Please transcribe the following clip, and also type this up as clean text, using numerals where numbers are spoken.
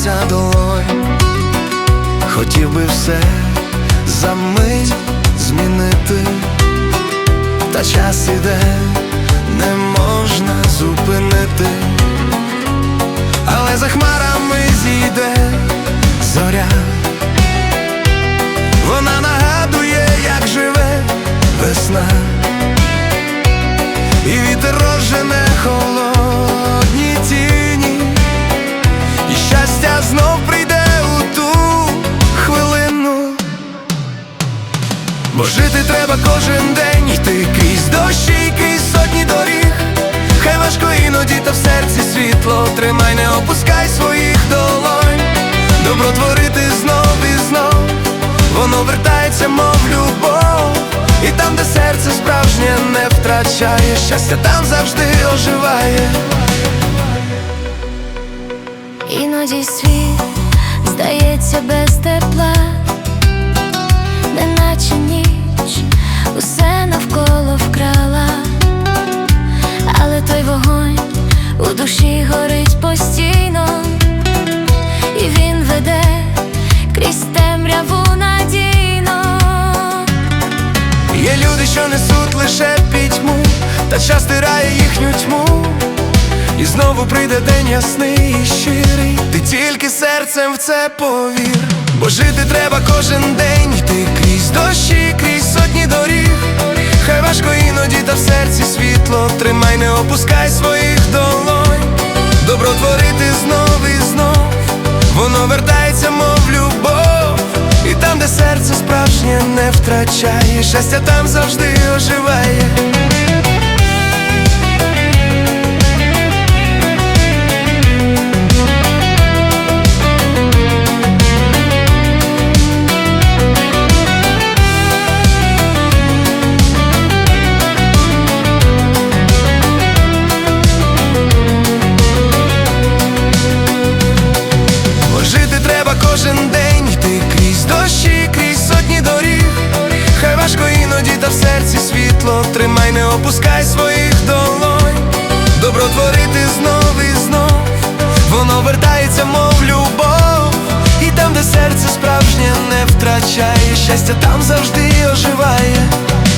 торкнеться долонь. Хотів би все за мить змінити, та час іде, не можна зупинити. Але за хмарами зійде зоря, вона нагадує, як живе весна, і вітер розжене холодні тіні, і щастя знов прийде у ту хвилину. Бо жити треба кожен день, йти крізь дощі, крізь сотні доріг. Хай важко іноді, та в серці світло тримай, не опускай своїх долонь. Добро творити знов і знов, воно вертається, мов любов. І там, де серце справжнє не втрачає, щастя там завжди оживає. Іноді світ здається без тепла, неначе ніч усе навколо вкрала. Але той вогонь у душі горить постійно, і він веде крізь темряву надійно. Є люди, що несуть лише пітьму, та час стирає їхню тьму. І знову прийде день ясний і щирий, ти тільки серцем в це повір. Бо жити треба кожен день, йти крізь дощі, крізь сотні доріг. Хай важко іноді, та в серці світло тримай, не опускай своїх долонь. Добро творити знов і знов, воно вертається, мов любов. І там, де серце справжнє не втрачає, щастя там завжди оживає. Кожен день йти крізь дощі, крізь сотні доріг. Хай важко іноді, та в серці світло тримай, не опускай своїх долонь. Добро творити знов і знов, воно вертається, мов любов. І там, де серце справжнє не втрачає, щастя там завжди оживає.